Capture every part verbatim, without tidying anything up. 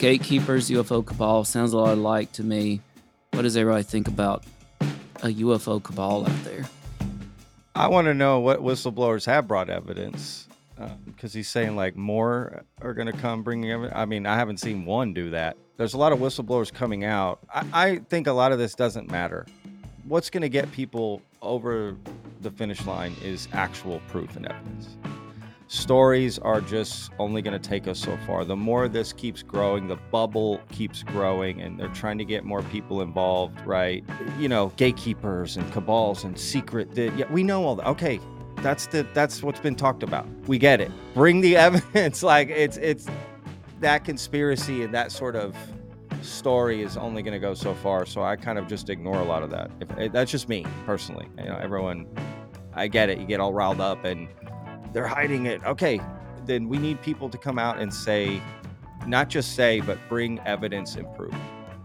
gatekeepers, U F O cabal sounds a lot alike to me. What does everybody think about a U F O cabal out there? I want to know what whistleblowers have brought evidence, because uh, he's saying like more are going to come bringing evidence. I mean, I haven't seen one do that. There's a lot of whistleblowers coming out. I, I think a lot of this doesn't matter. What's going to get people over the finish line is actual proof and evidence. Stories are just only going to take us so far. The more this keeps growing, the bubble keeps growing, and they're trying to get more people involved, right? You know, gatekeepers and cabals and secret. The, yeah, we know all that. Okay, that's the that's what's been talked about. We get it. Bring the evidence. Like it's it's that conspiracy and that sort of story is only going to go so far. So I kind of just ignore a lot of that. If, that's just me personally. You know, everyone. I get it. You get all riled up and they're hiding it. Okay, then we need people to come out and say, not just say, but bring evidence and proof.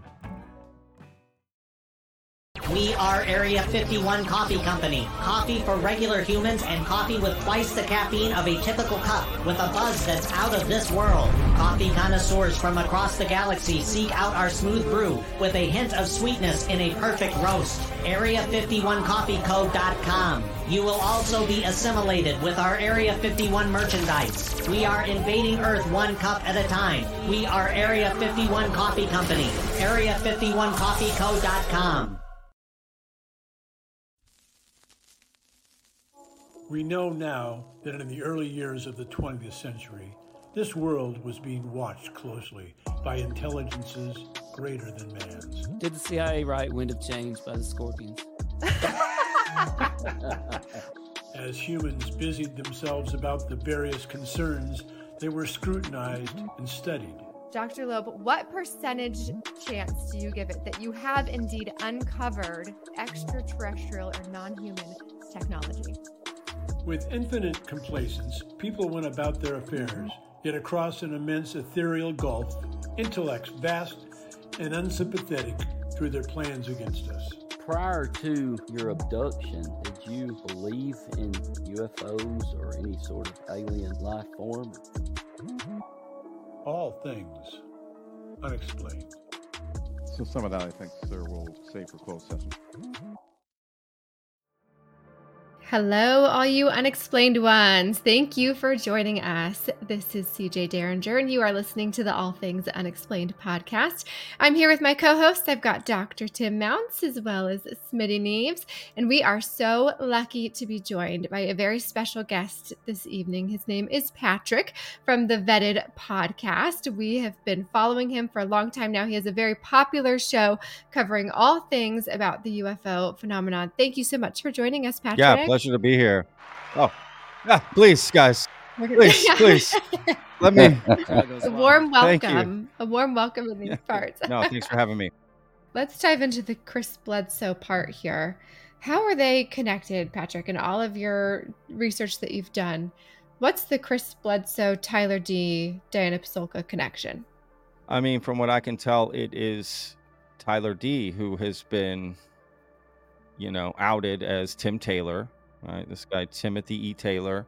We are Area fifty-one Coffee Company. Coffee for regular humans and coffee with twice the caffeine of a typical cup with a buzz that's out of this world. Coffee connoisseurs from across the galaxy seek out our smooth brew with a hint of sweetness in a perfect roast. Area fifty-one coffee co dot com. You will also be assimilated with our Area fifty-one merchandise. We are invading Earth one cup at a time. We are Area fifty-one Coffee Company. Area fifty-one coffee co dot com. We know now that in the early years of the twentieth century, this world was being watched closely by intelligences greater than man's. Did the C I A write Wind of Change by the Scorpions? As humans busied themselves about the various concerns, they were scrutinized and studied. Doctor Loeb, what percentage chance do you give it that you have indeed uncovered extraterrestrial or non-human technology? With infinite complacence, people went about their affairs, yet across an immense ethereal gulf, intellects vast and unsympathetic threw their plans against us. Prior to your abduction, did you believe in U F Os or any sort of alien life form? All things unexplained. So some of that, I think, sir, will save for closed session. Hello, all you unexplained ones. Thank you for joining us. This is C J Derringer, and you are listening to the All Things Unexplained podcast. I'm here with my co-host. I've got Doctor Tim Mounts as well as Smitty Neves, and we are so lucky to be joined by a very special guest this evening. His name is Patrick from the Vetted podcast. We have been following him for a long time now. He has a very popular show covering all things about the U F O phenomenon. Thank you so much for joining us, Patrick. Yeah, pleasure to be here. Oh, yeah, please, guys. Please, please. Let me. A warm welcome. A warm welcome in these parts. No, thanks for having me. Let's dive into the Chris Bledsoe part here. How are they connected, Patrick, in all of your research that you've done? What's the Chris Bledsoe, Tyler D, Diana Pasulka connection? I mean, from what I can tell, it is Tyler D who has been, you know, outed as Tim Taylor. Right, this guy Timothy E. Taylor.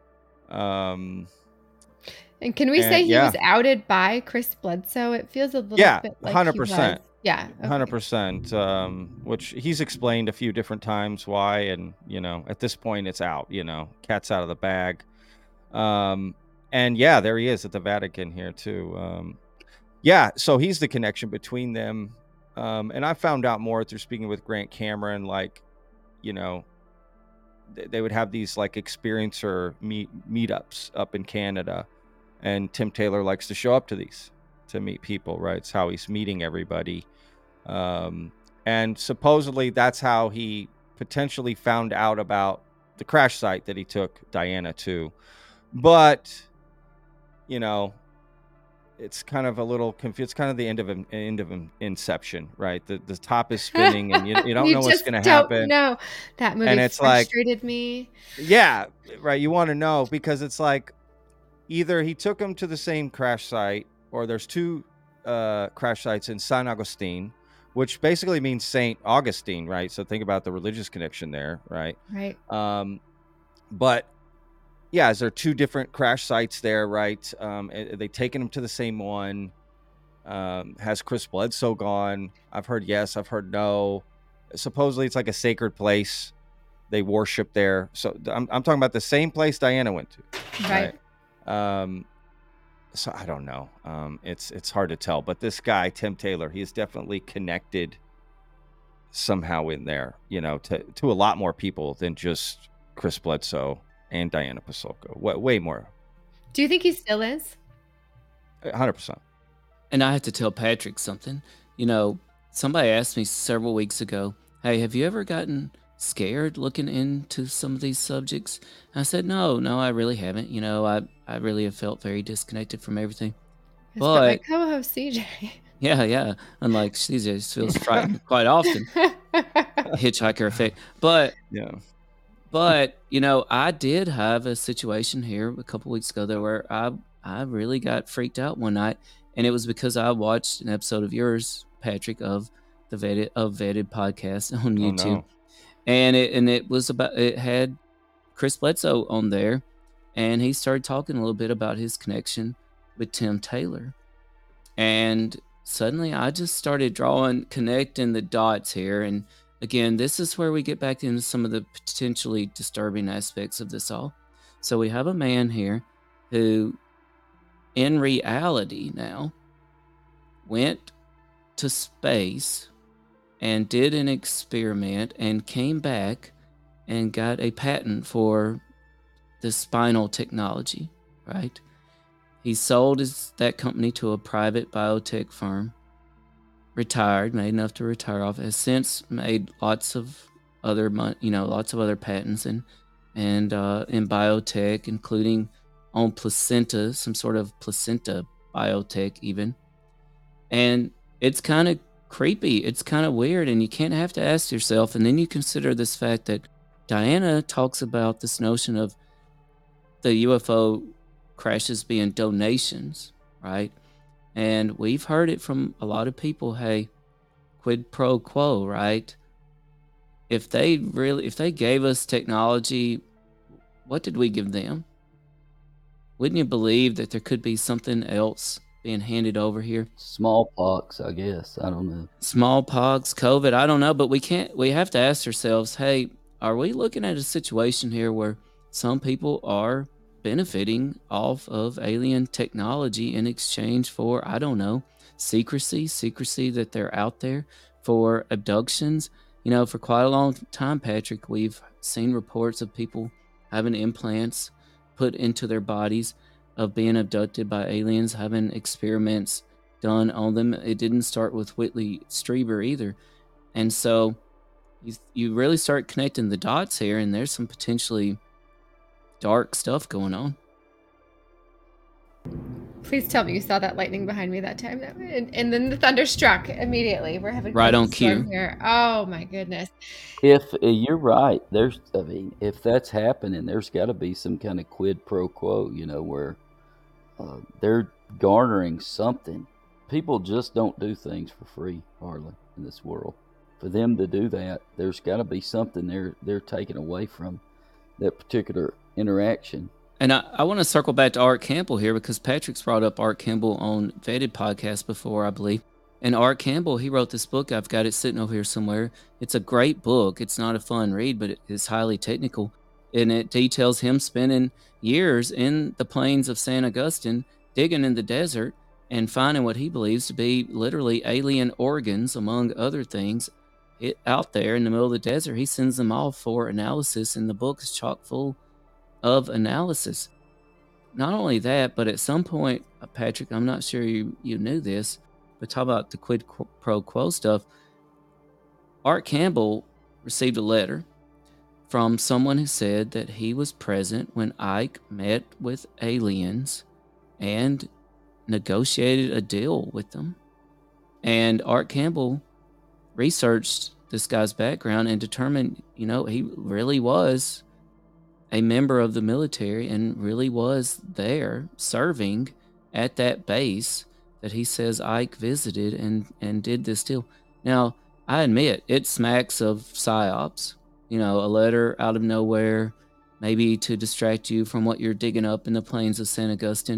Um, and can we and, say he yeah. was outed by Chris Bledsoe? It feels a little yeah, bit like hundred he was. percent. Yeah, okay. Hundred percent. Um, which he's explained a few different times why, and you know, at this point, it's out. You know, cat's out of the bag. Um, and yeah, there he is at the Vatican here too. Um, yeah, so he's the connection between them. Um, and I found out more through speaking with Grant Cameron, like, you know. They would have these like experiencer meet meetups up in Canada, and Tim Taylor likes to show up to these to meet people. Right, it's how he's meeting everybody, um, and supposedly that's how he potentially found out about the crash site that he took Diana to. But you know, it's kind of a little confused. It's kind of the end of end of Inception, right? The the top is spinning, and you, you don't you know what's going to don't happen. No, that movie and it's frustrated like, me. Yeah, right. You want to know because it's like either he took him to the same crash site, or there's two uh, crash sites in San Agustin, which basically means Saint Augustine, right? So think about the religious connection there, right? Right. Um, but yeah, is there two different crash sites there, right? Um, are they taking them to the same one? Um, has Chris Bledsoe gone? I've heard yes. I've heard no. Supposedly it's like a sacred place. They worship there. So I'm, I'm talking about the same place Diana went to. Right. Right? Um, so I don't know. Um, it's it's hard to tell. But this guy, Tim Taylor, he is definitely connected somehow in there, you know, to, to a lot more people than just Chris Bledsoe and Diana Pasulka. Way, way more. Do you think he still is? one hundred percent. And I have to tell Patrick something. You know, somebody asked me several weeks ago, hey, have you ever gotten scared looking into some of these subjects? And I said, no, no, I really haven't. You know, I, I really have felt very disconnected from everything. It's got my But, co-host C J. yeah, yeah. Unlike C J feels frightened quite often. Hitchhiker effect. But, Yeah. but, you know, I did have a situation here a couple weeks ago there where I, I really got freaked out one night. And it was because I watched an episode of yours, Patrick, of the Vetted of Vetted podcast on Oh, YouTube. no. And it and it was about it had Chris Bledsoe on there, and he started talking a little bit about his connection with Tim Taylor. And suddenly I just started drawing connecting the dots here. And again, this is where we get back into some of the potentially disturbing aspects of this all. So we have a man here who in reality now went to space and did an experiment and came back and got a patent for the spinal technology, right? He sold his, that company to a private biotech firm, retired, made enough to retire off, has since made lots of other, mon- you know, lots of other patents and, and uh, in biotech, including on placenta, some sort of placenta biotech even. And it's kind of creepy. It's kind of weird. And you can't have to ask yourself. And then you consider this fact that Diana talks about this notion of the U F O crashes being donations, right? And we've heard it from a lot of people. Hey, quid pro quo, right? If they really, if they gave us technology, what did we give them? Wouldn't you believe that there could be something else being handed over here? Smallpox, I guess. I don't know. Smallpox, COVID, I don't know, but we can't, we have to ask ourselves, hey, are we looking at a situation here where some people are benefiting off of alien technology in exchange for, I don't know, secrecy, secrecy that they're out there for abductions? You know, for quite a long time, Patrick, we've seen reports of people having implants put into their bodies of being abducted by aliens, having experiments done on them. It didn't start with Whitley Strieber either. And so you, you really start connecting the dots here, and there's some potentially dark stuff going on. Please tell me you saw that lightning behind me that time. That, and, and then the thunder struck immediately. We're having Right quite on a storm cue. here. Oh my goodness. If uh, you're right, there's, I mean, if that's happening, there's got to be some kind of quid pro quo, you know, where uh, they're garnering something. People just don't do things for free, hardly, in this world. For them to do that, there's got to be something they're they're taking away from that particular interaction. And I, I want to circle back to Art Campbell here, because Patrick's brought up Art Campbell on Vetted podcast before, I believe. And Art Campbell, he wrote this book. I've got it sitting over here somewhere. It's a great book. It's not a fun read, but it's highly technical. And it details him spending years in the plains of San Augustine, digging in the desert and finding what he believes to be literally alien organs, among other things, it, out there in the middle of the desert. He sends them off for analysis, and the book is chock full of analysis. Not only that, but at some point, uh, Patrick, I'm not sure you, you knew this, but talk about the quid pro quo stuff. Art Campbell received a letter from someone who said that he was present when Ike met with aliens and negotiated a deal with them. And Art Campbell researched this guy's background and determined, you know, he really was a member of the military and really was there serving at that base that he says Ike visited and, and did this deal. Now, I admit, it smacks of psyops. You know, a letter out of nowhere, maybe to distract you from what you're digging up in the plains of San Augustine.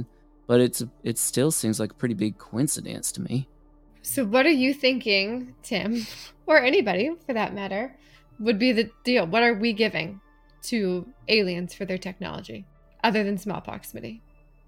but it's it still seems like a pretty big coincidence to me. So what are you thinking, Tim, or anybody for that matter, would be the deal? What are we giving to aliens for their technology, other than smallpox, Smitty?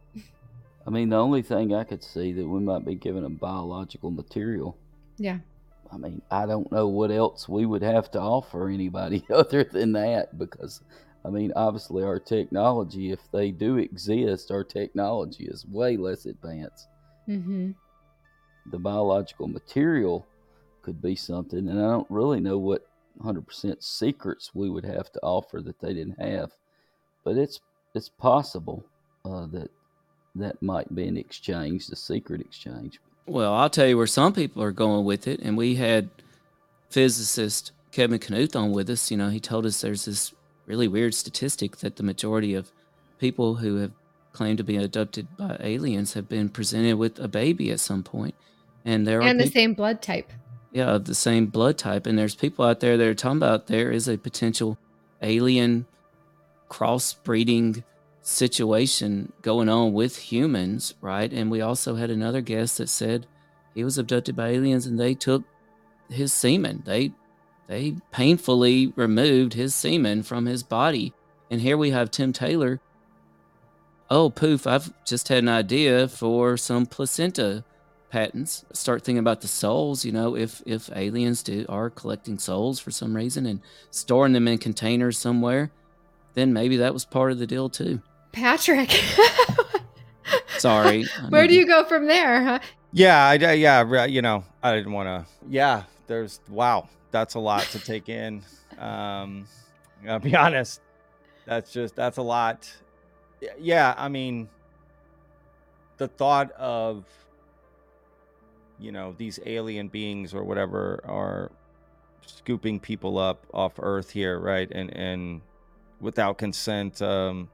I mean, the only thing I could see that we might be giving them biological material. Yeah. I mean, I don't know what else we would have to offer anybody other than that, because, I mean, obviously our technology, if they do exist, our technology is way less advanced. Mm-hmm. The biological material could be something, and I don't really know what one hundred percent secrets we would have to offer that they didn't have, but it's it's possible uh, that that might be an exchange, the secret exchange. Well, I'll tell you where some people are going with it, and we had physicist Kevin Knuth on with us. You know, he told us there's this really weird statistic that the majority of people who have claimed to be abducted by aliens have been presented with a baby at some point. And there And are the peop- same blood type. yeah, of the same blood type. And there's people out there that are talking about there is a potential alien crossbreeding situation going on with humans, right? And we also had another guest that said he was abducted by aliens and they took his semen. They they painfully removed his semen from his body. And here we have Tim Taylor. Oh, poof, I've just had an idea for some placenta patents. Start thinking about the souls, you know, if if aliens do are collecting souls for some reason and storing them in containers somewhere, then maybe that was part of the deal too. Patrick. Sorry. I Where mean, do you go from there, huh? Yeah, I, I- yeah, re- you know, I didn't want to. Yeah, there's wow, that's a lot to take in. Um, I'll be honest, that's just that's a lot. Y- Yeah, I mean, the thought of you know these alien beings or whatever are scooping people up off Earth here, right, and and without consent, um,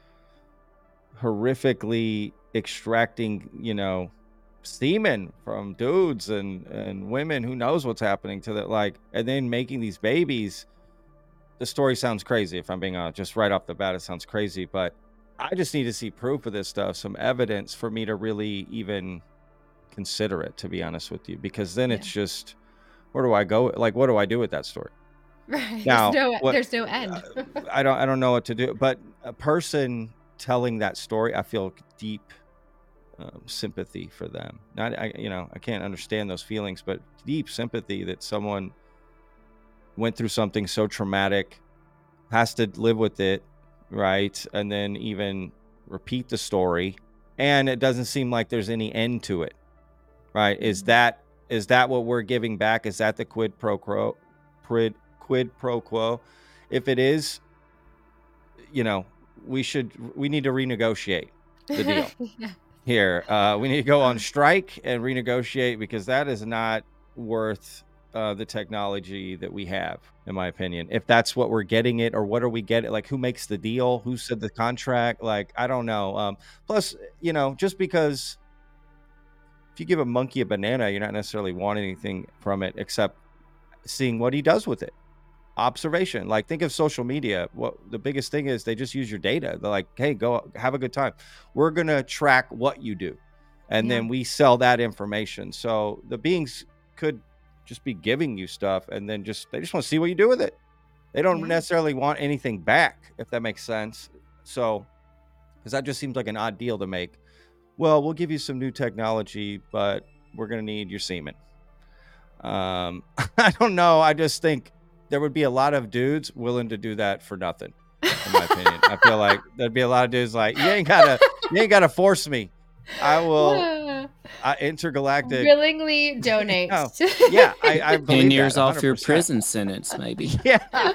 horrifically extracting, you know, semen from dudes and and women, who knows what's happening to that, like, and then making these babies. The story sounds crazy, if I'm being honest. Just right off the bat, it sounds crazy, but I just need to see proof of this stuff, some evidence for me to really even consider it, to be honest with you, because then Yeah. it's just, where do I go? Like, what do I do with that story? Right. Now, there's no what- there's no end. Uh, I don't I don't know what to do, but a person telling that story, I feel deep um, sympathy for them. Not I you know I can't understand those feelings, but deep sympathy that someone went through something so traumatic, has to live with it, right, and then even repeat the story, and it doesn't seem like there's any end to it, right? Is that is that what we're giving back? Is that the quid pro quo? Quid quid pro quo? If it is, you know, we should we need to renegotiate the deal Yeah. here. Uh, we need to go on strike and renegotiate, because that is not worth uh, the technology that we have, in my opinion. If that's what we're getting it, or what are we getting? Like, who makes the deal? Who said the contract? Like, I don't know. Um, plus, you know, just because if you give a monkey a banana, you're not necessarily wanting anything from it except seeing what he does with it. Observation. Like, think of social media. What the biggest thing is, they just use your data. They're like, hey, go have a good time. We're gonna track what you do, and Yeah. then we sell that information. So the beings could just be giving you stuff, and then just they just want to see what you do with it. They don't Yeah. necessarily want anything back, if that makes sense. So, because that just seems like an odd deal to make. Well, we'll give you some new technology, but we're gonna need your semen. Um, I don't know. I just think there would be a lot of dudes willing to do that for nothing, in my opinion. I feel like there'd be a lot of dudes like, you ain't gotta, you ain't gotta force me. I will. Yeah. I, intergalactic. Willingly donate. No. Yeah, I, I believe ten that, years off your one hundred percent. prison sentence, maybe. Yeah,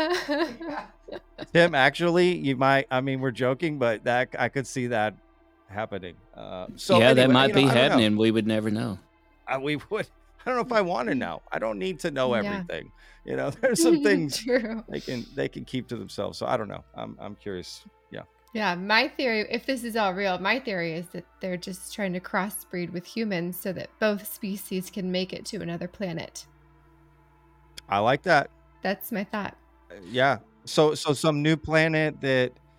Tim. Actually, you might. I mean, we're joking, but that I could see that happening. Uh, so yeah, that anyway, might you know, be I don't know. happening. We would never know. I, we would. I don't know if I want to know. I don't need to know Yeah. everything. You know, there's some things True. they can they can keep to themselves. So I don't know. I'm I'm curious. Yeah. Yeah, my theory, if this is all real, my theory is that they're just trying to crossbreed with humans so that both species can make it to another planet. I like that. That's my thought. Yeah. So so some new planet that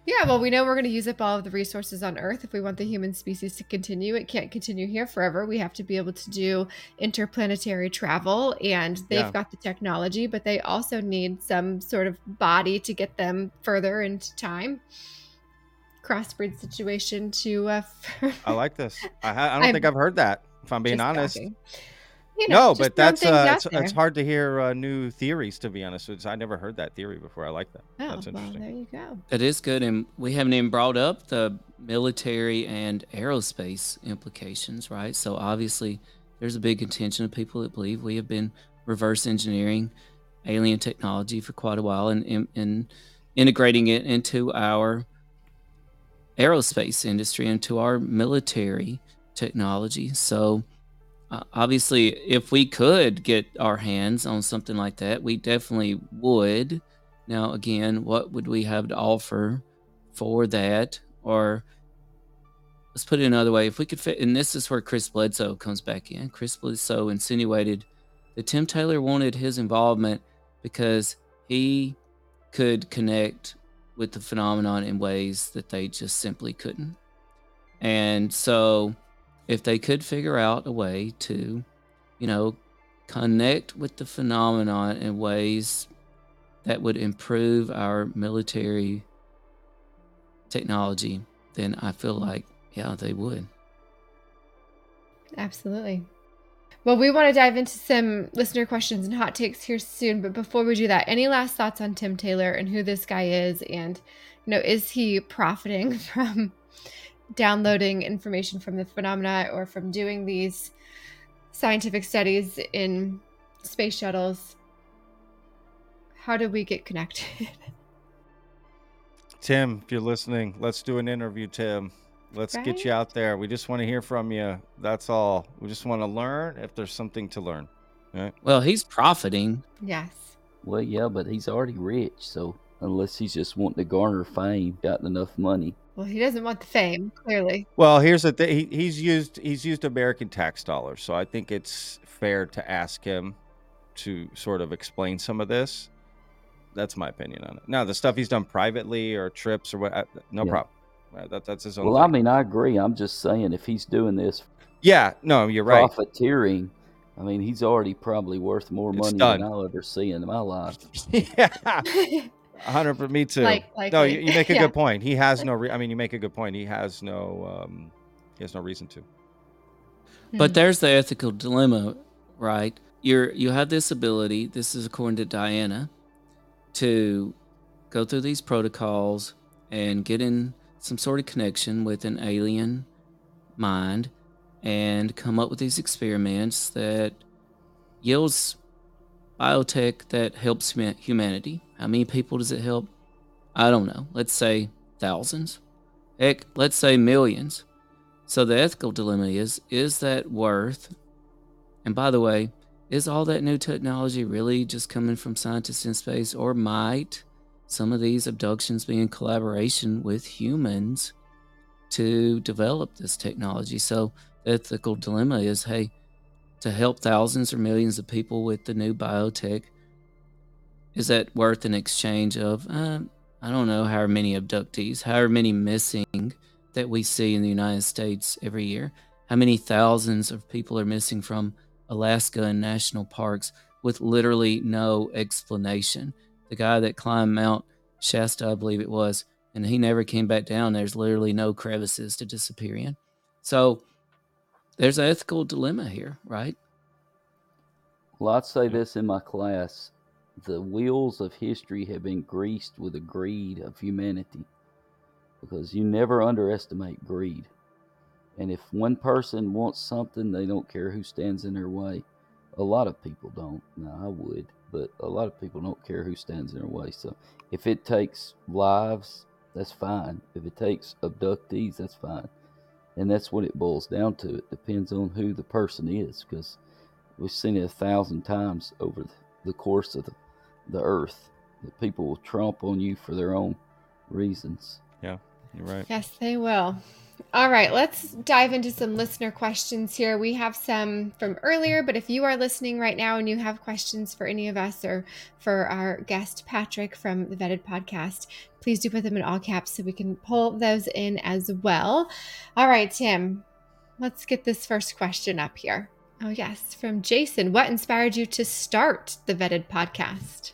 Yeah, well, we know we're going to use up all of the resources on Earth if we want the human species to continue. It can't continue here forever. We have to be able to do interplanetary travel, and they've Yeah. got the technology, but they also need some sort of body to get them further into time. Crossbreed situation to. Uh, I like this. I, ha- I don't I'm think I've heard that, if I'm being just honest. talking. You know, No, just but throwing that's things uh, out it's, there. it's hard to hear uh, new theories, to be honest. It's, I never heard that theory before. I like that. Oh, That's well, interesting. there you go. That is good, and we haven't even brought up the military and aerospace implications, right? So obviously, there's a big contingent of people that believe we have been reverse engineering alien technology for quite a while and, and, and integrating it into our aerospace industry, into our military technology. So uh, obviously, if we could get our hands on something like that, we definitely would. Now, again, what would we have to offer for that? Or let's put it another way: if we could fit, and this is where Chris Bledsoe comes back in. Chris Bledsoe insinuated that Tim Taylor wanted his involvement because he could connect with the phenomenon in ways that they just simply couldn't. And so, if they could figure out a way to, you know, connect with the phenomenon in ways that would improve our military technology, then I feel like, yeah, they would. Absolutely. Well, we want to dive into some listener questions and hot takes here soon. But before we do that, any last thoughts on Tim Taylor and who this guy is? And, you know, is he profiting from downloading information from the phenomena or from doing these scientific studies in space shuttles? How do we get connected? Tim, if you're listening, let's do an interview, Tim. Let's get Right? you out there. We just want to hear from you. That's all. We just want to learn if there's something to learn. Right? Well, he's profiting. Yes. Well, yeah, but he's already rich, so unless he's just wanting to garner fame, got enough money. Well, he doesn't want the fame, clearly. Well, here's the thing. He, he's used he's used American tax dollars, so I think it's fair to ask him to sort of explain some of this. That's my opinion on it. Now, the stuff he's done privately or trips or what, I- no Yeah. problem. Uh, That, that's his own Well, I thing. mean, I agree. I'm just saying if he's doing this Yeah, no, you're right. profiteering, I mean, he's already probably worth more It's money done. than I'll ever see in my life. Yeah, one hundred percent. Me too. Like- no, likely. you, you make a Yeah. good point. He has no. Re- I mean, you make a good point. He has no. Um, he has no reason to. But there's the ethical dilemma, right? You're you have this ability, this is according to Diana, to go through these protocols and get in some sort of connection with an alien mind and come up with these experiments that yields biotech that helps huma- humanity. How many people does it help? I don't know. Let's say thousands. Heck, let's say millions. So the ethical dilemma is, is that worth? And by the way, is all that new technology really just coming from scientists in space, or might some of these abductions be in collaboration with humans to develop this technology? So the ethical dilemma is, hey, to help thousands or millions of people with the new biotech, is that worth an exchange of, uh, I don't know, however many abductees, however many missing that we see in the United States every year? How many thousands of people are missing from Alaska and national parks with literally no explanation? The guy that climbed Mount Shasta, I believe it was, and he never came back down. There's literally no crevices to disappear in. So there's an ethical dilemma here, right? Well, I'd say this in my class. The wheels of history have been greased with the greed of humanity, because you never underestimate greed. And if one person wants something, they don't care who stands in their way. A lot of people don't. Now, I would, but a lot of people don't care who stands in their way. So if it takes lives, that's fine. If it takes abductees, that's fine. And that's what it boils down to. It depends on who the person is, because we've seen it a thousand times over the course of the, the earth that people will trump on you for their own reasons. Yeah. You're right. Yes, they will. All right, let's dive into some listener questions here. We have some from earlier, but if you are listening right now and you have questions for any of us or for our guest, Patrick from the Vetted Podcast, please do put them in all caps so we can pull those in as well. All right, Tim, let's get this first question up here. Oh, yes, from Jason. What inspired you to start the Vetted Podcast?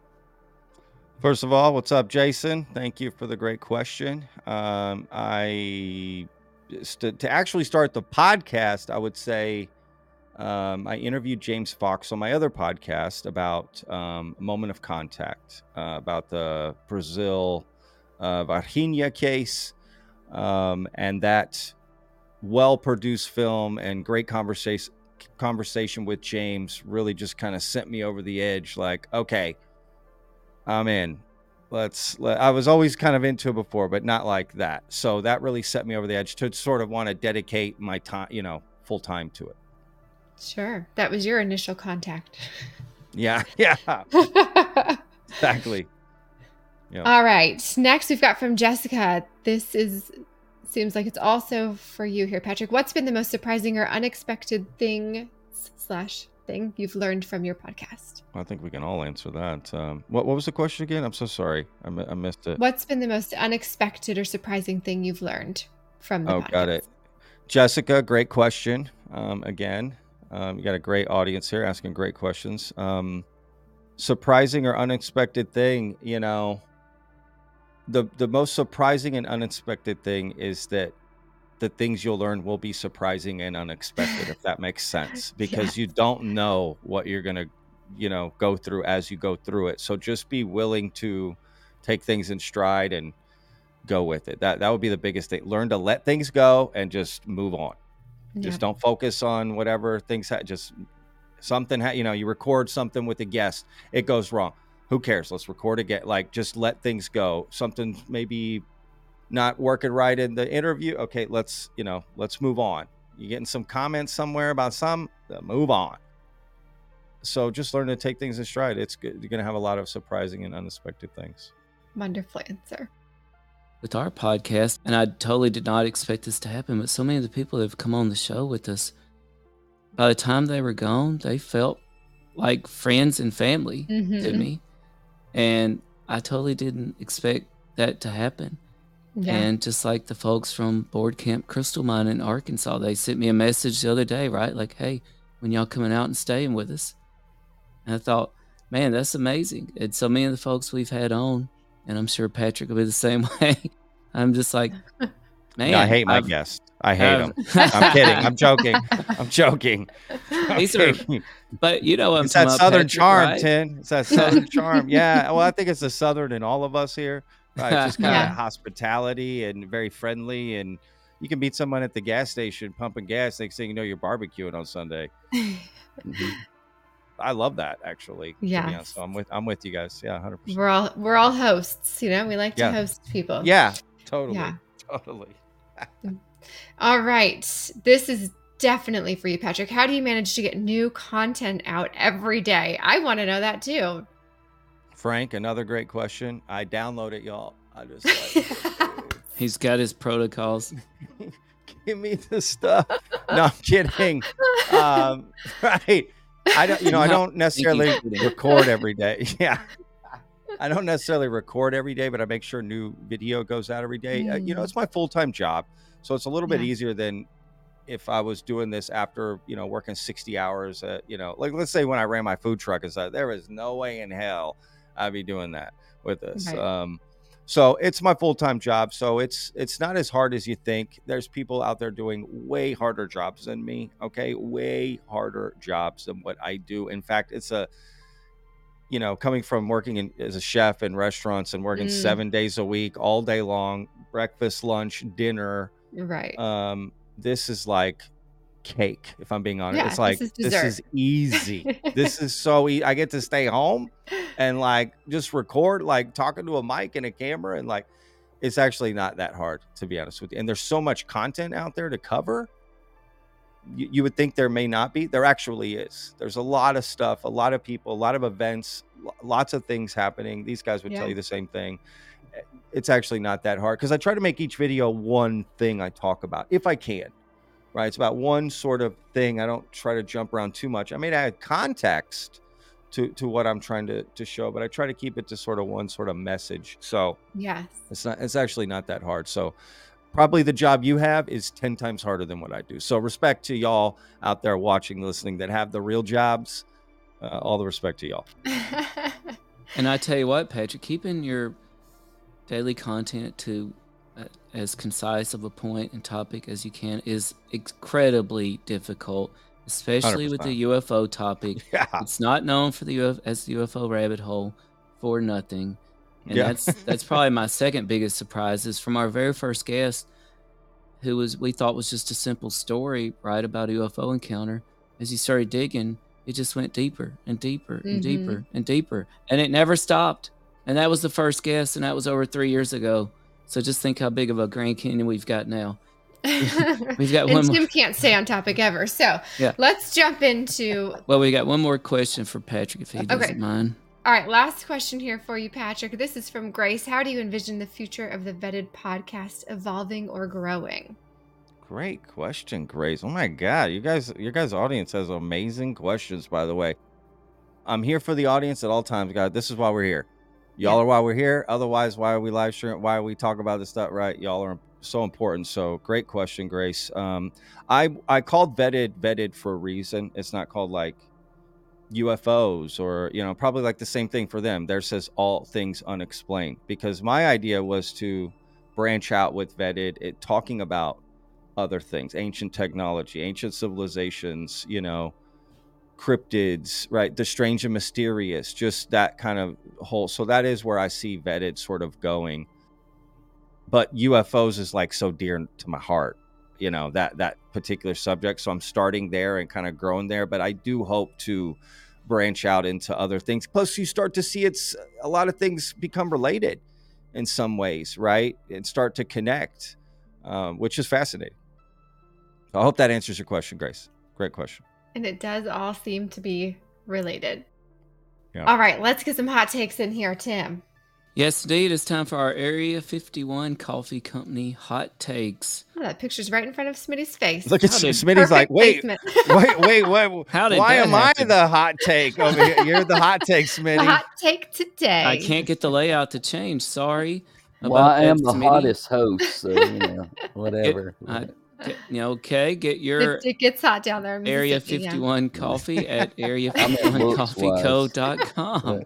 First of all, what's up, Jason? Thank you for the great question. Um, I to, to actually start the podcast, I would say um, I interviewed James Fox on my other podcast about um, Moment of Contact, uh, about the Brazil uh, Varginha case, um, and that well-produced film and great conversation conversation with James really just kind of sent me over the edge. Like, okay, I'm in. Let's. Let, I was always kind of into it before, but not like that. So that really set me over the edge to sort of want to dedicate my time, you know, full time to it. Sure, that was your initial contact. Yeah, yeah, exactly. Yeah. All right. Next, we've got from Jessica. This is seems like it's also for you here, Patrick. What's been the most surprising or unexpected thing slash thing you've learned from your podcast? I think we can all answer that. Um, what what was the question again? I'm so sorry. I, I missed it. What's been the most unexpected or surprising thing you've learned from the oh, podcast? Got it. Jessica, great question. Um, again, um, you got a great audience here asking great questions. Um, surprising or unexpected thing, you know, the the most surprising and unexpected thing is that the things you'll learn will be surprising and unexpected, if that makes sense, because yes. you don't know what you're going to, you know, go through as you go through it. So just be willing to take things in stride and go with it. That that would be the biggest thing. Learn to let things go and just move on. Yeah. Just don't focus on whatever things ha- just something, ha- you know, you record something with a guest, it goes wrong. Who cares? Let's record again. Like, just let things go. Something maybe not working right in the interview. Okay, let's, you know, let's move on. You're getting some comments somewhere about some, move on. So just learn to take things in stride. It's good. You're going to have a lot of surprising and unexpected things. Wonderful answer. With our podcast, and I totally did not expect this to happen, but so many of the people that have come on the show with us, by the time they were gone, they felt like friends and family mm-hmm. to me. And I totally didn't expect that to happen. Yeah. And just like the folks from Board Camp Crystal Mine in Arkansas, they sent me a message the other day, right? Like, hey, when y'all coming out and staying with us? And I thought, man, that's amazing. And so many of the folks we've had on, and I'm sure Patrick will be the same way. I'm just like, man. No, I hate my I've, guests. I hate I've, them. I'm kidding. I'm joking. I'm joking. These are, but you know, I'm it's that about, Southern Patrick, charm, right? Tin. It's that Southern charm. Yeah. Well, I think it's the Southern in all of us here. Right, just kind Yeah. of hospitality and very friendly, and you can meet someone at the gas station pumping gas. Next thing you know, you're barbecuing on Sunday. Mm-hmm. I love that, actually. Yeah. Yeah. So I'm with I'm with you guys. Yeah, one hundred percent. We're all we're all hosts. You know, we like to Yeah. host people. Yeah. Totally. Yeah. Totally. All right. This is definitely for you, Patrick. How do you manage to get new content out every day? I want to know that too. Frank, another great question. I download it, y'all. I just like, He's got his protocols. give me the stuff. No, I'm kidding. Um, right. I don't, you know, I don't necessarily record every day. Yeah. I don't necessarily record every day, but I make sure new video goes out every day. Mm. Uh, you know, it's my full-time job. So it's a little bit Yeah. easier than if I was doing this after, you know, working sixty hours, uh, you know, like let's say when I ran my food truck, is that there is no way in hell I'd be doing that with this. Right. Um, so it's my full-time job. So it's, it's not as hard as you think. There's people out there doing way harder jobs than me. Okay. Way harder jobs than what I do. In fact, it's a, you know, coming from working in, as a chef in restaurants and working Mm. seven days a week, all day long, breakfast, lunch, dinner. Right. Um, this is like cake, if I'm being honest. Yeah, It's like, this is this dessert. is easy. This is so easy. I get to stay home and like just record, like talking to a mic and a camera. And like, it's actually not that hard, to be honest with you. And there's so much content out there to cover. You, you would think there may not be. There actually is. There's a lot of stuff, a lot of people, a lot of events, lo- lots of things happening. These guys would Yeah. tell you the same thing. it's actually not that hard because I try to make each video one thing I talk about if I can. Right, it's about one sort of thing. I don't try to jump around too much. I mean, I add context to to what I'm trying to to show, but I try to keep it to sort of one sort of message. So Yes. it's not. It's actually not that hard. So probably the job you have is ten times harder than what I do. So respect to y'all out there watching, listening that have the real jobs. Uh, all the respect to y'all. And I tell you what, Patrick, keeping your daily content to uh, as concise of a point and topic as you can is incredibly difficult, especially with the U F O topic. Yeah. It's not known for the U F as the U F O rabbit hole for nothing. And Yeah. that's that's probably my second biggest surprise is from our very first guest, who was we thought was just a simple story, right, about a U F O encounter. As he started digging, it just went deeper and deeper and Mhm. deeper and deeper. And it never stopped. And that was the first guest, and that was over three years ago. So just think how big of a Grand Canyon we've got now. We've got and one more. Tim can't stay on topic ever. So Yeah. let's jump into. Well, we got one more question for Patrick, if he doesn't Okay. mind. All right, last question here for you, Patrick. This is from Grace. How do you envision the future of the Vetted podcast evolving or growing? Great question, Grace. Oh my God, you guys, your guys' audience has amazing questions. By the way, I'm here for the audience at all times, guys. This is why we're here. Y'all Yeah. are why we're here. Otherwise, why are we live streaming? Why are we talking about this stuff? Right? Y'all are so important. So great question, Grace. Um, I I called vetted vetted for a reason. It's not called like U F Os or you know probably like the same thing for them. There says all things unexplained because my idea was to branch out with vetted, it talking about other things, ancient technology, ancient civilizations, you know, cryptids, right? The strange and mysterious, just that kind of whole. So that is where I see vetted sort of going. But U F Os is like so dear to my heart, you know, that that particular subject. So I'm starting there and kind of growing there. But I do hope to branch out into other things. Plus, you start to see it's a lot of things become related in some ways, right? And start to connect, um, which is fascinating. So I hope that answers your question, Grace. Great question. And it does all seem to be related. Yeah. All right, let's get some hot takes in here, Tim. Yes, indeed. It's time for our Area fifty-one Coffee Company hot takes. Oh, that picture's right in front of Smitty's face. Look at How did- Smitty's like, Perfect wait, placement. wait, wait, wait. How did Why that am I happen? the hot take over here? You're the hot take, The Smitty. hot take today. I can't get the layout to change. Sorry. Well, about I am that, the Smitty. hottest host, so you know, whatever. I- Get- you know, okay, get your It, it gets hot down there in Area Mississippi, yeah. fifty-one coffee at area I meant fifty-one looks coffee co dot com.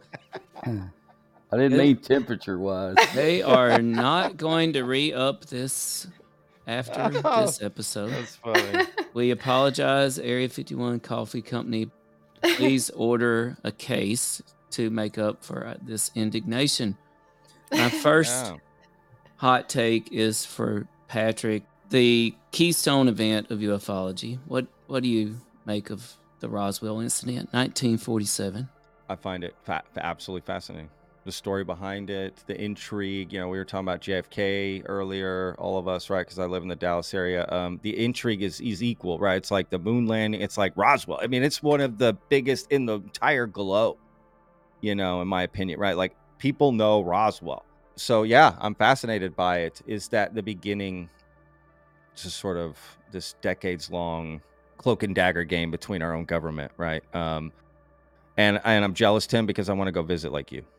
I didn't It- mean temperature wise. They are not going to re-up this after Oh. this episode. That's funny. We apologize, Area fifty-one Coffee Company. Please order a case to make up for uh, this indignation. My first Yeah. hot take is for Patrick. The keystone event of ufology. What what do you make of the Roswell incident, nineteen forty-seven? I find it fa- absolutely fascinating. The story behind it, the intrigue. You know, we were talking about J F K earlier, all of us, right? Because I live in the Dallas area. Um, the intrigue is is equal, right? It's like the moon landing. It's like Roswell. I mean, it's one of the biggest in the entire globe. You know, in my opinion, right? Like people know Roswell. So yeah, I'm fascinated by it. Is that the beginning? Just sort of this decades long cloak and dagger game between our own government, right? Um, and and I'm jealous, Tim, because I want to go visit like you.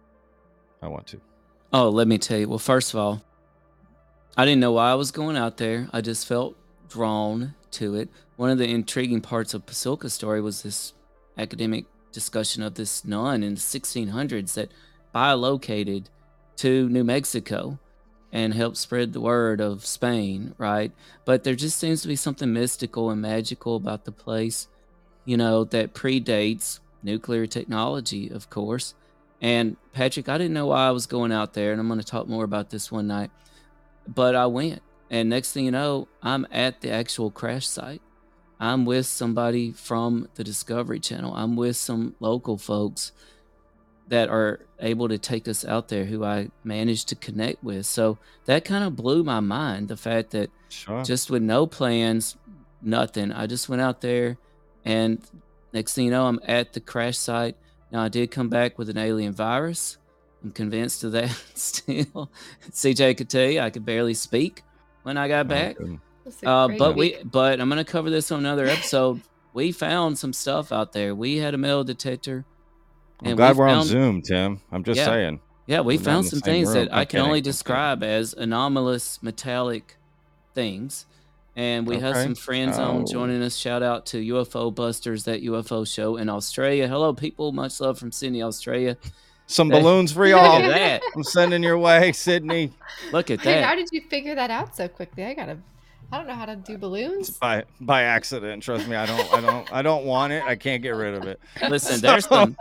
I want to. Oh, let me tell you. Well, first of all, I didn't know why I was going out there. I just felt drawn to it. One of the intriguing parts of Pasilka's story was this academic discussion of this nun in the sixteen hundreds that bilocated to New Mexico and helped spread the word of Spain, right? But there just seems to be something mystical and magical about the place, you know, that predates nuclear technology, of course. And Patrick, I didn't know why I was going out there, and I'm going to talk more about this one night, but I went. And next thing you know, I'm at the actual crash site. I'm with somebody from the Discovery Channel. I'm with some local folks that are able to take us out there who I managed to connect with. So that kind of blew my mind, the fact that Sure. just with no plans, nothing. I just went out there, and next thing you know, I'm at the crash site. Now, I did come back with an alien virus, I'm convinced of that still. C J could tell you I could barely speak when I got back. Okay. That's a Uh, great but week. we, but I'm gonna cover this on another episode. We found some stuff out there. We had a metal detector, I'm and glad we we're on found, Zoom, Tim. I'm just Yeah. saying. yeah, we We're not in found the some same things room. that I I'm can only kidding, I'm kidding. describe as anomalous metallic things. And we have Okay. some friends on Oh. joining us. Shout out to U F O Busters, that U F O show in Australia. Hello, people. Much love from Sydney, Australia. Some Hey, balloons for Look at y'all. that. I'm sending your way, Sydney. Look at Hey, how that. did you figure that out so quickly? I gotta. I don't know how to do It's balloons. by by accident. Trust me, I don't I don't I don't want it. I can't get rid of it. Listen, So- there's some.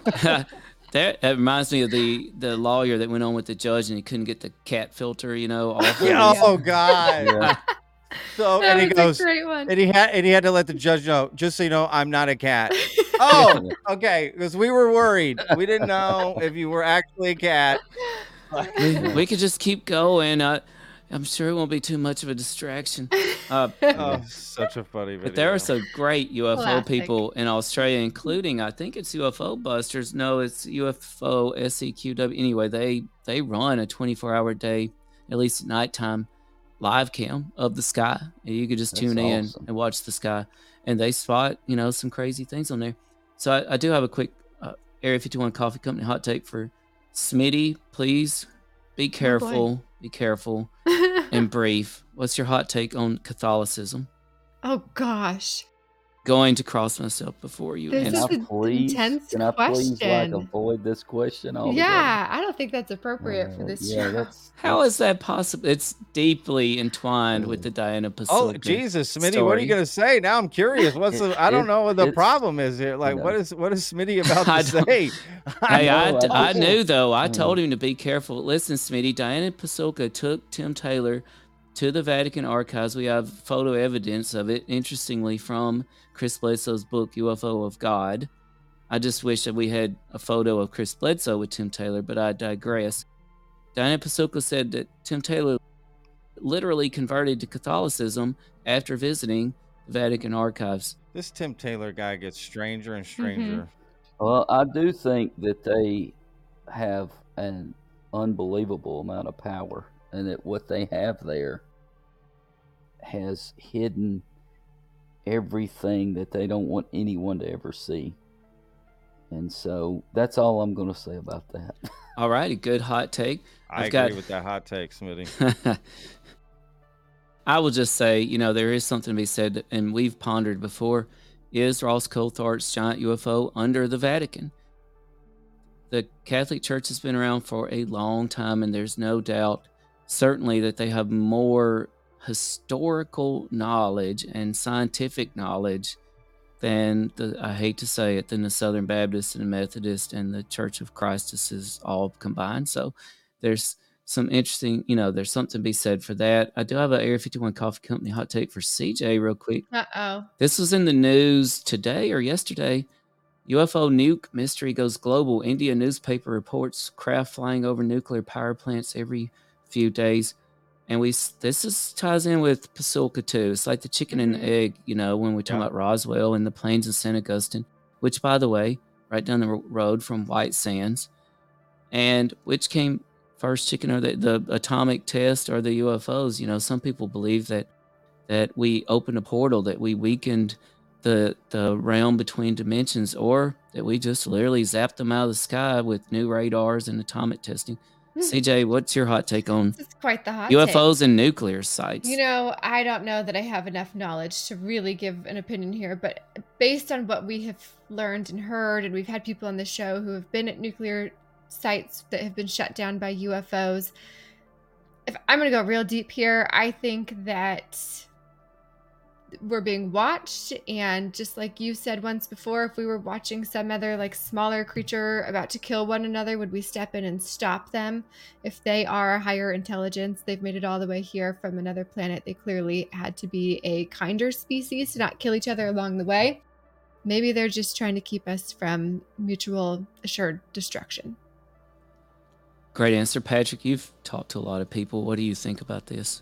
That, that reminds me of the the lawyer that went on with the judge and he couldn't get the cat filter, you know, off. of Yeah, his- oh God. Yeah. So That and he was goes a great one. and he had and he had to let the judge know, just so you know, I'm not a cat. Oh, okay. Because we were worried. We didn't know if you were actually a cat. we, we could just keep going. Uh, I'm sure it won't be too much of a distraction. Uh, Oh, such a funny video. But there are some great U F O Classic. people in Australia, including I think it's U F O Busters. No, it's U F O S E Q W. Anyway, they they run a twenty-four hour day, at least at nighttime, live cam of the sky. And you could just That's tune in awesome. and watch the sky, and they spot you know some crazy things on there. So I, I do have a quick uh, Area fifty-one Coffee Company hot take for Smitty. Please be careful. be careful and brief. What's your hot take on Catholicism? Oh gosh, Going to cross myself before you This Can is answer. I an please? intense Can I please like question. avoid this question altogether? yeah, I don't think that's appropriate for Uh, this yeah, show. that's How is that possible? It's deeply entwined with the Diana Oh Pasulka. Jesus, Smitty, what are story. you gonna say? Now I'm curious. What's the I don't It- know what the it's- problem is here. Like you what know. is what is Smitty about I to don't- say? Hey, I, know, d- I I just- knew though. I Hmm. told him to be careful. Listen, Smitty, Diana Pasulka took Tim Taylor to the Vatican archives. We have photo evidence of it, interestingly, from Chris Bledsoe's book, U F O of God. I just wish that we had a photo of Chris Bledsoe with Tim Taylor, but I digress. Diana Pasulka said that Tim Taylor literally converted to Catholicism after visiting the Vatican archives. This Tim Taylor guy gets stranger Mm-hmm. and stranger. Well, I do think that they have an unbelievable amount of power, and that what they have there has hidden everything that they don't want anyone to ever see. And so that's all I'm going to say about that. All righty, good hot take. I I've agree got- with that hot take, Smitty. I will just say, you know, there is something to be said, and we've pondered before. Is Ross Coulthard's giant U F O under the Vatican? The Catholic Church has been around for a long time, and there's no doubt, certainly, that they have more historical knowledge and scientific knowledge than the, I hate to say it, than the Southern Baptist and the Methodist and the Church of Christ is all combined. So there's some interesting, you know, there's something to be said for that. I do have an Area fifty-one Coffee Company hot take for C J real quick. Uh oh. This was in the news today or yesterday. U F O nuke mystery goes global. India newspaper reports craft flying over nuclear power plants every few days. And we s- this is ties in with Pasulka too. It's like the chicken and Mhm. egg, you know, when we talk Yeah. about Roswell and the plains of Saint Augustine, which, by the way, right down the ro- road from White Sands, and which came first, chicken or the, the atomic test or the U F Os. You know, some people believe that that we opened a portal, that we weakened the the realm between dimensions, or that we just literally zapped them out of the sky with new radars and atomic testing. C J, what's your hot take on This is quite the hot U F Os take. and nuclear sites? You know, I don't know that I have enough knowledge to really give an opinion here, but based on what we have learned and heard, and we've had people on the show who have been at nuclear sites that have been shut down by U F Os. If I'm going to go real deep here, I think that we're being watched, and just like you said once before, if we were watching some other like smaller creature about to kill one another, would we step in and stop them? If they are a higher intelligence, they've made it all the way here from another planet, they clearly had to be a kinder species to not kill each other along the way. Maybe they're just trying to keep us from mutual assured destruction. Great answer, Patrick. You've talked to a lot of people. What do you think about this?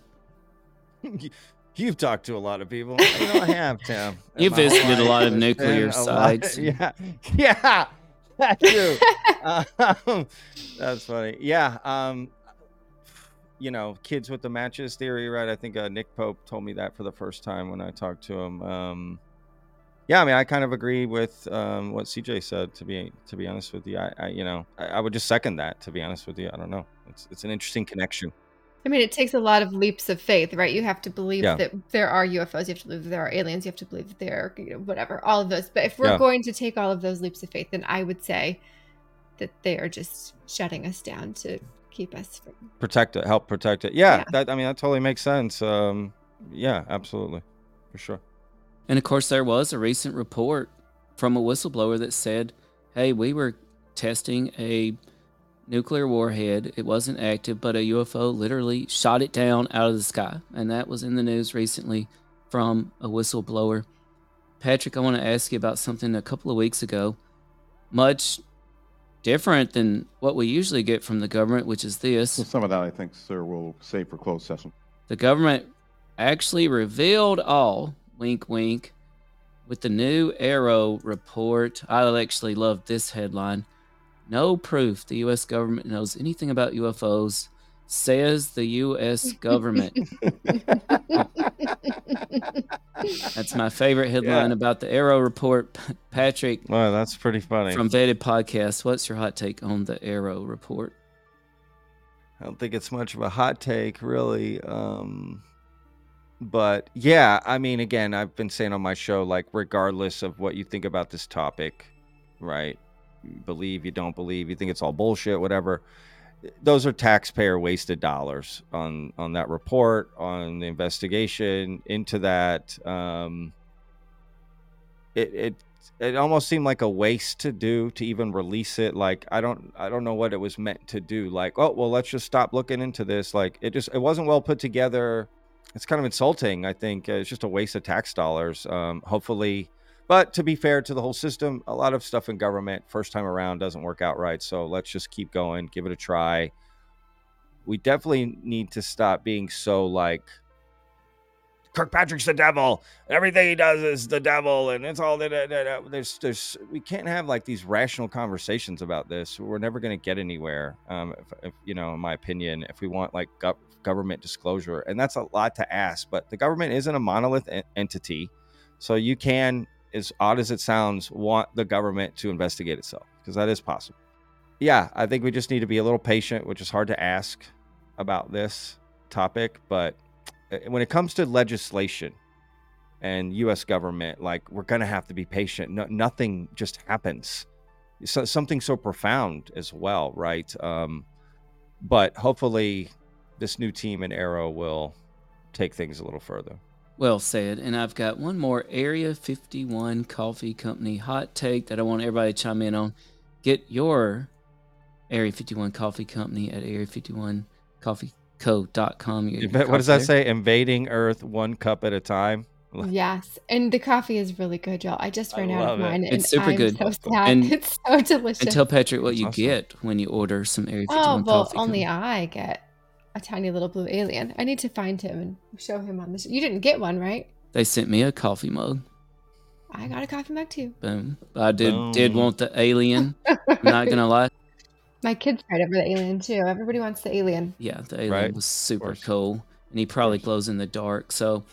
You've talked to a lot of people. You know, I have, Tim. You In my whole visited a life, lot of there's nuclear been a lot- sites. Yeah, yeah, that's true. Um, that's funny. Yeah. Um, you know, kids with the matches theory, right? I think uh, Nick Pope told me that for the first time when I talked to him. Um, yeah, I mean, I kind of agree with um, what C J said. To be to be honest with you, I, I you know, I, I would just second that. To be honest with you, I don't know. It's it's an interesting connection. I mean, it takes a lot of leaps of faith, right? You have to believe Yeah. that there are U F Os. You have to believe that there are aliens. You have to believe that there are, you know, whatever, all of those. But if we're Yeah. going to take all of those leaps of faith, then I would say that they are just shutting us down to keep us from. Protect it, help protect it. Yeah, Yeah. that I mean that totally makes sense. Um, yeah, absolutely, for sure. And of course, there was a recent report from a whistleblower that said, hey, we were testing a nuclear warhead. It wasn't active, but a U F O literally shot it down out of the sky. And that was in the news recently from a whistleblower. Patrick, I want to ask you about something a couple of weeks ago. Much different than what we usually get from the government, which is this. So some of that, I think, sir, will save for closed session. The government actually revealed all, wink, wink, with the new Arrow report. I actually love this headline. No proof the U S government knows anything about U F Os, says the U S government. That's my favorite headline Yeah. about the Arrow report. Patrick, Wow, that's pretty funny. from Vetted Podcast, what's your hot take on the Arrow report? I don't think it's much of a hot take, really. Um, but yeah, I mean, again, I've been saying on my show, like, regardless of what you think about this topic, right? You believe, you don't believe, you think it's all bullshit, whatever. Those are taxpayer wasted dollars on on that report, on the investigation into that. Um, it it it almost seemed like a waste to do to even release it. Like I don't I don't know what it was meant to do. Like, oh well, let's just stop looking into this. Like it just it wasn't well put together. It's kind of insulting. I think it's just a waste of tax dollars. Um, hopefully. But to be fair to the whole system, a lot of stuff in government first time around doesn't work out right. So let's just keep going, give it a try. We definitely need to stop being so like Kirkpatrick's the devil. Everything he does is the devil, and it's all that. There's, there's. We can't have like these rational conversations about this. We're never going to get anywhere. Um, if, if you know, in my opinion, if we want like gov- government disclosure, and that's a lot to ask. But the government isn't a monolith en- entity, so you can, as odd as it sounds, want the government to investigate itself because that is possible. Yeah, I think we just need to be a little patient, which is hard to ask about this topic, but when it comes to legislation and U S government, like we're going to have to be patient. No, nothing just happens. So, something so profound as well, right? Um, but hopefully this new team in Arrow will take things a little further. Well said. And I've got one more Area fifty-one Coffee Company hot take that I want everybody to chime in on. Get your Area fifty-one Coffee Company at area fifty-one coffee co dot com. What does that say? Invading Earth one cup at a time. Yes, and the coffee is really good, y'all. I just I ran out love of it. mine, and It's super I'm good. so sad. And- It's so delicious. And tell Patrick what That's you awesome. get when you order some Area Oh, fifty-one well, Coffee only Company. I get a tiny little blue alien. I need to find him and show him on this. You didn't get one, right? They sent me a coffee mug. I got a coffee mug too. Boom. I did Boom. did want the alien. I'm not gonna lie. My kids cried over the alien too. Everybody wants the alien. Yeah, the alien Right. was super course. cool, and he probably course. glows in the dark. So,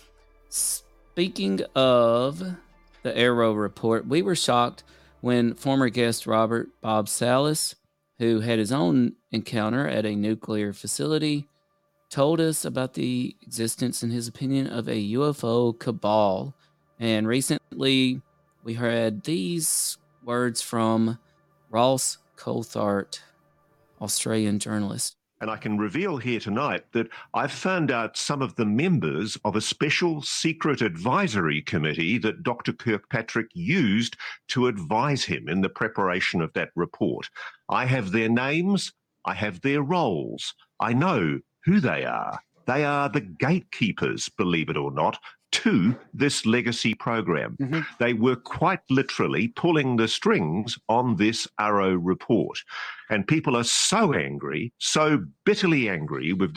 speaking of the Arrow report, we were shocked when former guest Robert Bob Salas, who had his own encounter at a nuclear facility, told us about the existence, in his opinion, of a U F O cabal. And recently, we heard these words from Ross Coulthart, Australian journalist. And I can reveal here tonight that I've found out some of the members of a special secret advisory committee that Doctor Kirkpatrick used to advise him in the preparation of that report. I have their names, I have their roles, I know who they are. They are the gatekeepers, believe it or not, to this legacy program. Mm-hmm. They were quite literally pulling the strings on this Arrow report. And people are so angry, so bitterly angry with this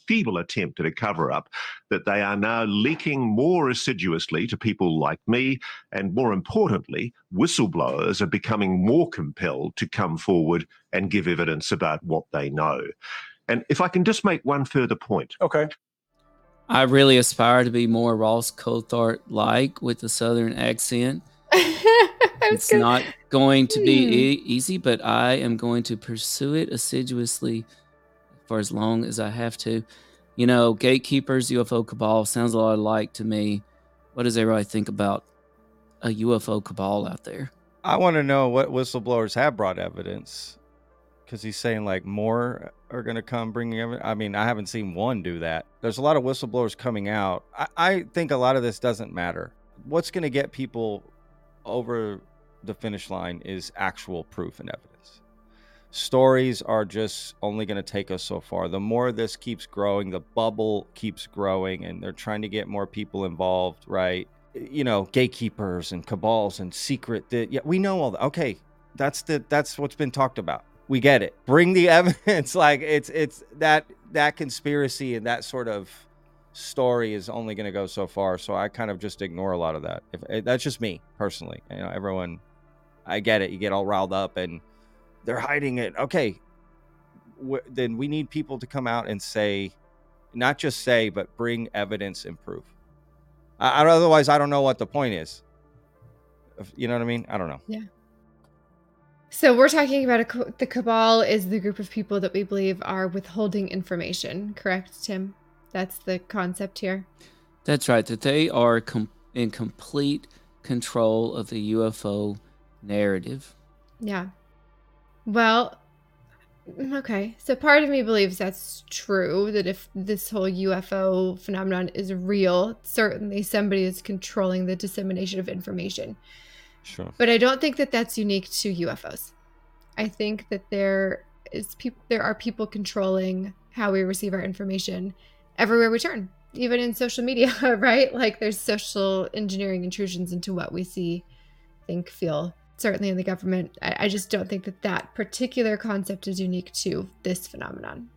feeble attempt at a cover-up, that they are now leaking more assiduously to people like me, and more importantly, whistleblowers are becoming more compelled to come forward and give evidence about what they know. And if I can just make one further point. Okay. I really aspire to be more Ross Coulthart-like with a Southern accent. It's gonna... not going to be Hmm. e- easy, but I am going to pursue it assiduously for as long as I have to. You know, gatekeepers, U F O cabal sounds a lot alike to me. What does everybody think about a U F O cabal out there? I want to know what whistleblowers have brought evidence, because he's saying like more are going to come bringing evidence. I mean, I haven't seen one do that. There's a lot of whistleblowers coming out. I, I think a lot of this doesn't matter. What's going to get people over the finish line is actual proof and evidence. Stories are just only going to take us so far. The more this keeps growing, the bubble keeps growing, and they're trying to get more people involved, right? You know, gatekeepers and cabals and secret. That yeah, we know all that. Okay, that's the that's what's been talked about. We get it. Bring the evidence. Like it's it's that that conspiracy and that sort of story is only going to go so far. So I kind of just ignore a lot of that. If that's just me personally, you know, everyone, I get it. You get all riled up and they're hiding it. Okay, w- then we need people to come out and say, not just say, but bring evidence and proof. I, I, otherwise, I don't know what the point is. If- You know what I mean? I don't know. Yeah. So we're talking about a co- the cabal is the group of people that we believe are withholding information, correct, Tim? That's the concept here. That's right, that they are com- in complete control of the U F O narrative. Yeah. Well, okay. So part of me believes that's true, that if this whole U F O phenomenon is real, certainly somebody is controlling the dissemination of information. Sure. But I don't think that that's unique to U F Os. I think that there is peop- there are people controlling how we receive our information everywhere we turn, even in social media, right? Like there's social engineering intrusions into what we see, think, feel. Certainly in the government. I, I just don't think that that particular concept is unique to this phenomenon.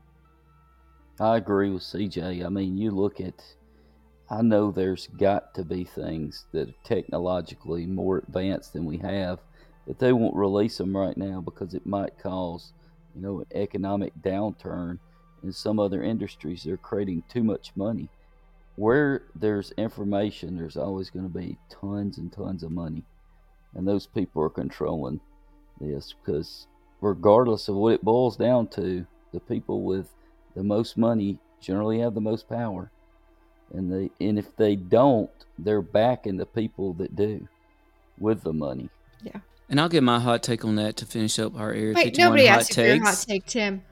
I agree with C J. I mean, you look at, I know there's got to be things that are technologically more advanced than we have, but they won't release them right now because it might cause, you know, an economic downturn in some other industries. They're creating too much money. Where there's information, there's always going to be tons and tons of money. And those people are controlling this because regardless of what it boils down to, the people with the most money generally have the most power. And they and if they don't, they're backing the people that do with the money. Yeah. And I'll get my hot take on that to finish up our Area Wait, fifty-one nobody hot asked you for your hot takes. take, Tim.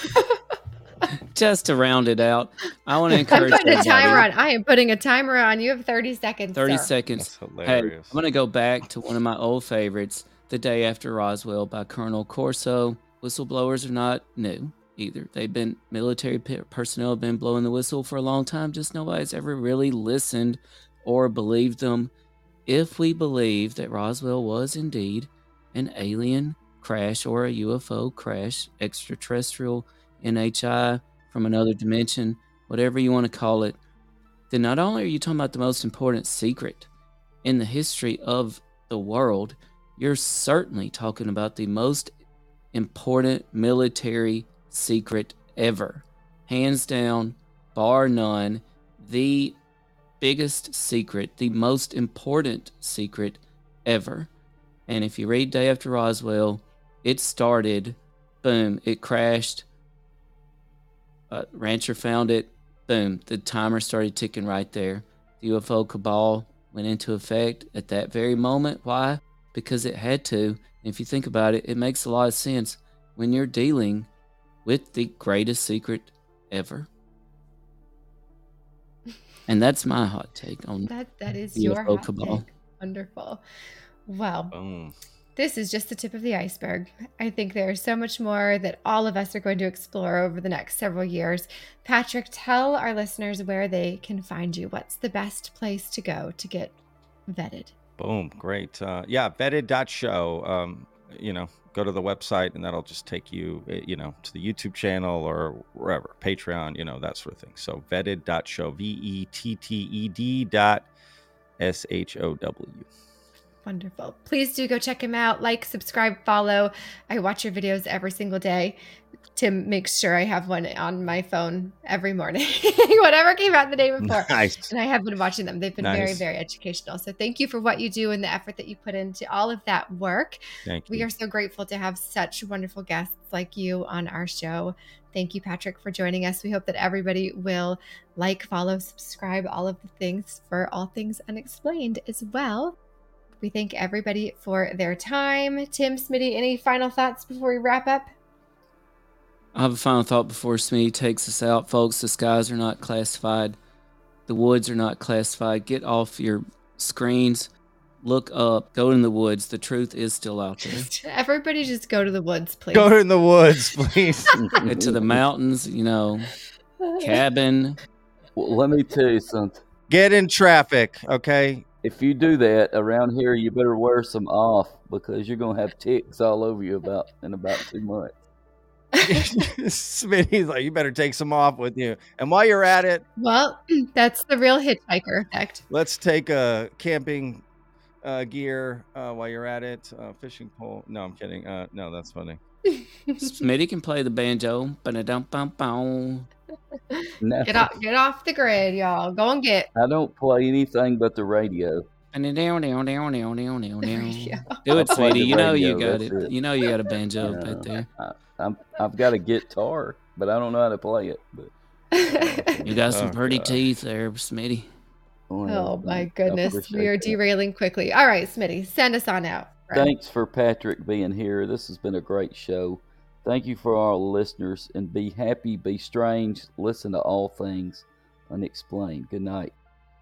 Just to round it out, I want to I'm encourage putting a everybody. timer on. I am putting a timer on. You have thirty seconds. thirty sir. seconds. That's Hey, hilarious. I'm going to go back to one of my old favorites, The Day After Roswell by Colonel Corso. Whistleblowers are not new either. They've been, military pe- personnel have been blowing the whistle for a long time, just nobody's ever really listened or believed them. If we believe that Roswell was indeed an alien crash or a U F O crash, extraterrestrial, N H I, from another dimension, whatever you want to call it, then not only are you talking about the most important secret in the history of the world, you're certainly talking about the most important military secret ever. Hands down, bar none, the biggest secret, the most important secret ever. And if you read Day After Roswell, it started, boom, it crashed. Uh, Rancher found it, boom, the timer started ticking right there. The U F O cabal went into effect at that very moment. Why? Because it had to. And if you think about it, it makes a lot of sense when you're dealing with the greatest secret ever. And that's my hot take on That that is the your U F O hot cabal. take. Wonderful. Well, Boom. this is just the tip of the iceberg. I think there's so much more that all of us are going to explore over the next several years. Patrick, tell our listeners where they can find you. What's the best place to go to get vetted? Boom. Great. Uh, yeah, vetted dot show. Um, you know, go to the website, and that'll just take you, you know, to the YouTube channel or wherever, Patreon, you know, that sort of thing. So vetted dot show, V E T T E D dot S H O W. Wonderful. Please do go check him out. Like, subscribe, follow. I watch your videos every single day. Tim makes sure I have one on my phone every morning. Whatever came out the day before. Nice. And I have been watching them. They've been Nice. very, very educational. So thank you for what you do and the effort that you put into all of that work. Thank you. We are so grateful to have such wonderful guests like you on our show. Thank you, Patrick, for joining us. We hope that everybody will like, follow, subscribe, all of the things for All Things Unexplained as well. We thank everybody for their time. Tim, Smitty, any final thoughts before we wrap up? I have a final thought before Smitty takes us out. Folks, the skies are not classified. The woods are not classified. Get off your screens. Look up. Go in the woods. The truth is still out there. Everybody just go to the woods, please. Go in the woods, please. Head to the mountains, you know, cabin. Well, let me tell you something. Get in traffic, okay? If you do that around here, you better wear some off because you're gonna have ticks all over you about in about two months. Smitty's like, you better take some off with you. And while you're at it, Well, that's the real hitchhiker effect. let's take a camping uh, gear uh, while you're at it. Uh, fishing pole. No, I'm kidding. Uh, no, that's funny. Smitty can play the banjo. Ba-da-dum-bum-bum. No, Get off, get off the grid, y'all. Go and get I don't play anything but the radio. And then down, down, down, down, down, down, the down. radio. Do it, I'll play the Smitty. You know you radio, got that's it. it. You know you got a banjo You know, right there. I, I'm, I've got a guitar, but I don't know how to play it. But You got some Oh, pretty God. teeth there, Smitty. Oh my I goodness. We appreciate are that. derailing quickly. All right, Smitty, send us on out. friend. Thanks for Patrick being here. This has been a great show. Thank you for our listeners, and be happy, be strange. Listen to All Things Unexplained. Good night.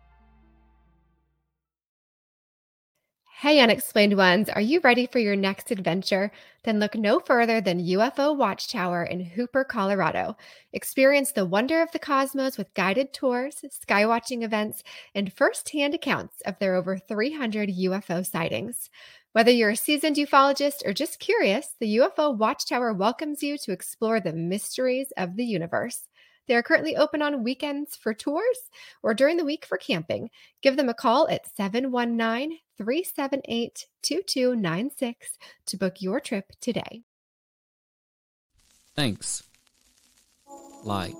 Hey, Unexplained Ones, are you ready for your next adventure? Then look no further than U F O Watchtower in Hooper, Colorado. Experience the wonder of the cosmos with guided tours, skywatching events, and first-hand accounts of their over three hundred U F O sightings. Whether you're a seasoned ufologist or just curious, the U F O Watchtower welcomes you to explore the mysteries of the universe. They are currently open on weekends for tours or during the week for camping. Give them a call at seven one nine, three seven eight, two two nine six to book your trip today. Thanks. Like.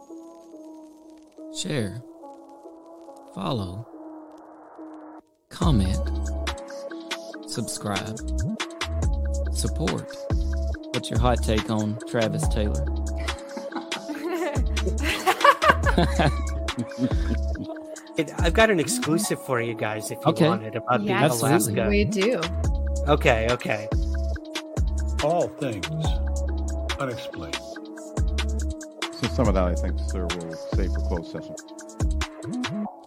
Share. Follow. Comment. Subscribe. Support. What's your hot take on Travis Taylor? It, I've got an exclusive for you guys if you Okay. want it about the Yes, Alaska. we do. Okay, okay. All things unexplained. So some of that I think, sir, will save for closed session.